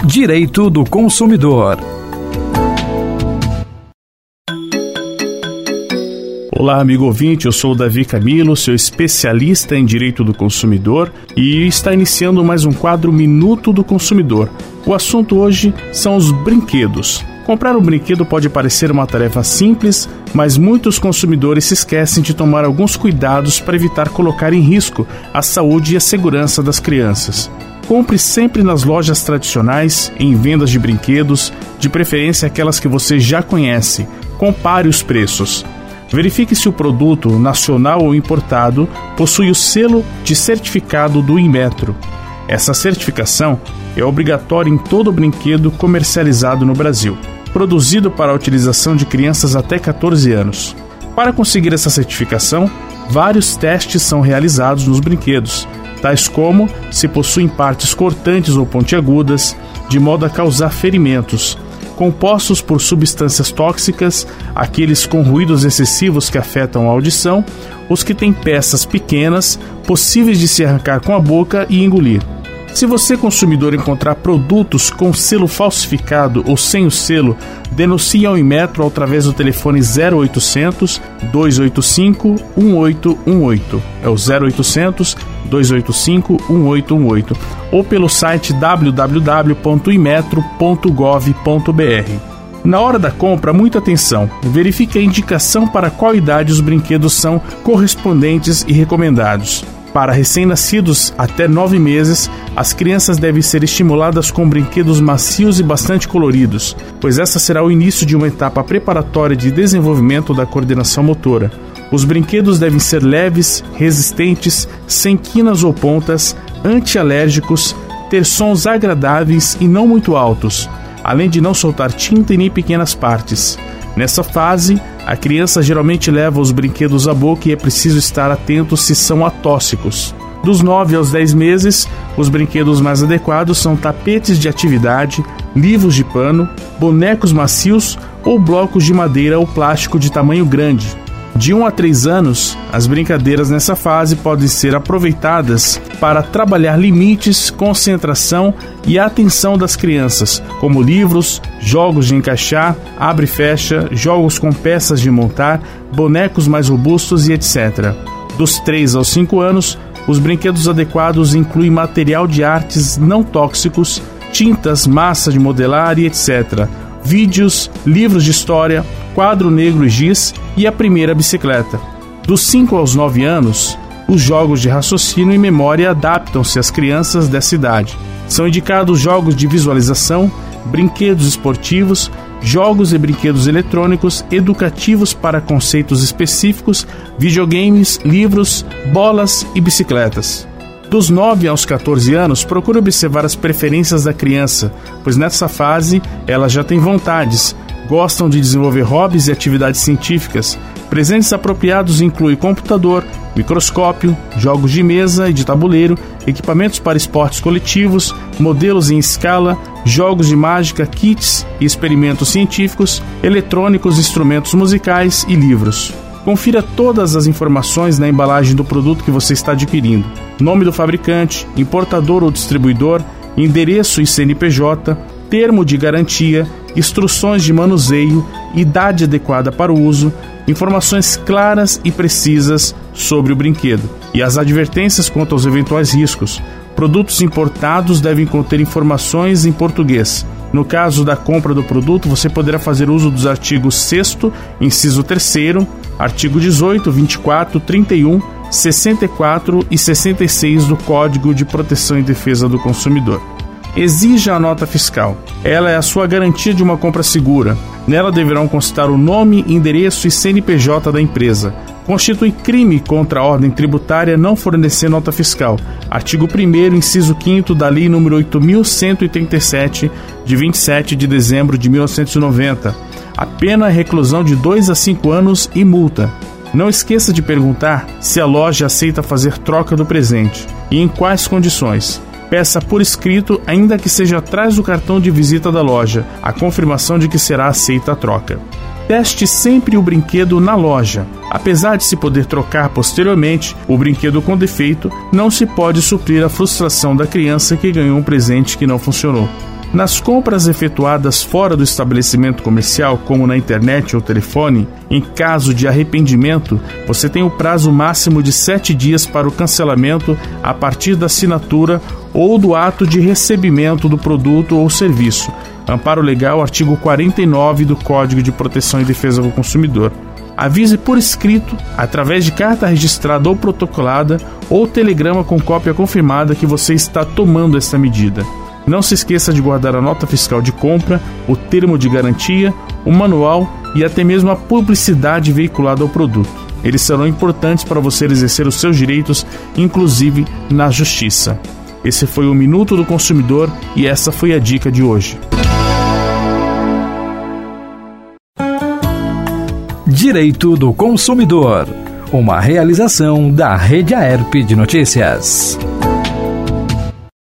Direito do Consumidor. Olá, amigo ouvinte, eu sou o Davi Camilo, seu especialista em Direito do Consumidor, e está iniciando mais um quadro Minuto do Consumidor. O assunto hoje são os brinquedos. Comprar um brinquedo pode parecer uma tarefa simples, mas muitos consumidores se esquecem de tomar alguns cuidados para evitar colocar em risco a saúde e a segurança das crianças. Compre sempre nas lojas tradicionais, em vendas de brinquedos, de preferência aquelas que você já conhece. Compare os preços. Verifique se o produto, nacional ou importado, possui o selo de certificado do Inmetro. Essa certificação é obrigatória em todo brinquedo comercializado no Brasil, produzido para a utilização de crianças até 14 anos. Para conseguir essa certificação, vários testes são realizados nos brinquedos, tais como se possuem partes cortantes ou pontiagudas, de modo a causar ferimentos, compostos por substâncias tóxicas, aqueles com ruídos excessivos que afetam a audição, os que têm peças pequenas, possíveis de se arrancar com a boca e engolir. Se você, consumidor, encontrar produtos com selo falsificado ou sem o selo, denuncie ao Inmetro através do telefone 0800 285 1818. É o 0800 285 1818 ou pelo site www.inmetro.gov.br. Na hora da compra, muita atenção. Verifique a indicação para qual idade os brinquedos são correspondentes e recomendados. Para recém-nascidos até 9 meses, as crianças devem ser estimuladas com brinquedos macios e bastante coloridos, pois essa será o início de uma etapa preparatória de desenvolvimento da coordenação motora. Os brinquedos devem ser leves, resistentes, sem quinas ou pontas, antialérgicos, ter sons agradáveis e não muito altos, além de não soltar tinta e nem pequenas partes. Nessa fase, a criança geralmente leva os brinquedos à boca e é preciso estar atento se são atóxicos. Dos 9 aos 10 meses, os brinquedos mais adequados são tapetes de atividade, livros de pano, bonecos macios ou blocos de madeira ou plástico de tamanho grande. De 1 a 3 anos, as brincadeiras nessa fase podem ser aproveitadas para trabalhar limites, concentração e atenção das crianças, como livros, jogos de encaixar, abre e fecha, jogos com peças de montar, bonecos mais robustos e etc. Dos 3 aos 5 anos, os brinquedos adequados incluem material de artes não tóxicos, tintas, massa de modelar e etc., vídeos, livros de história, quadro negro e giz e a primeira bicicleta. Dos 5 aos 9 anos, os jogos de raciocínio e memória adaptam-se às crianças dessa idade. São indicados jogos de visualização, brinquedos esportivos, jogos e brinquedos eletrônicos educativos para conceitos específicos, videogames, livros, bolas e bicicletas. Dos 9 aos 14 anos, procure observar as preferências da criança, pois nessa fase elas já têm vontades, gostam de desenvolver hobbies e atividades científicas. Presentes apropriados incluem computador, microscópio, jogos de mesa e de tabuleiro, equipamentos para esportes coletivos, modelos em escala, jogos de mágica, kits e experimentos científicos, eletrônicos, instrumentos musicais e livros. Confira todas as informações na embalagem do produto que você está adquirindo. Nome do fabricante, importador ou distribuidor, endereço e CNPJ, termo de garantia, instruções de manuseio, idade adequada para o uso, informações claras e precisas sobre o brinquedo e as advertências quanto aos eventuais riscos. Produtos importados devem conter informações em português. No caso da compra do produto, você poderá fazer uso dos artigos 6º, inciso 3º, artigo 18, 24, 31, 64 e 66 do Código de Proteção e Defesa do Consumidor. Exija a nota fiscal. Ela é a sua garantia de uma compra segura. Nela deverão constar o nome, endereço e CNPJ da empresa. Constitui crime contra a ordem tributária não fornecer nota fiscal. Artigo 1º, inciso 5º da Lei nº 8.137, de 27 de dezembro de 1990. A pena é reclusão de 2 a 5 anos e multa. Não esqueça de perguntar se a loja aceita fazer troca do presente e em quais condições. Peça por escrito, ainda que seja atrás do cartão de visita da loja, a confirmação de que será aceita a troca. Teste sempre o brinquedo na loja. Apesar de se poder trocar posteriormente, o brinquedo com defeito não se pode suprir a frustração da criança que ganhou um presente que não funcionou. Nas compras efetuadas fora do estabelecimento comercial, como na internet ou telefone, em caso de arrependimento, você tem o prazo máximo de 7 dias para o cancelamento a partir da assinatura ou do ato de recebimento do produto ou serviço. Amparo Legal, artigo 49 do Código de Proteção e Defesa do Consumidor. Avise por escrito, através de carta registrada ou protocolada, ou telegrama com cópia confirmada que você está tomando esta medida. Não se esqueça de guardar a nota fiscal de compra, o termo de garantia, o manual e até mesmo a publicidade veiculada ao produto. Eles serão importantes para você exercer os seus direitos, inclusive na justiça. Esse foi o Minuto do Consumidor e essa foi a dica de hoje. Direito do Consumidor, uma realização da Rede Aerp de Notícias.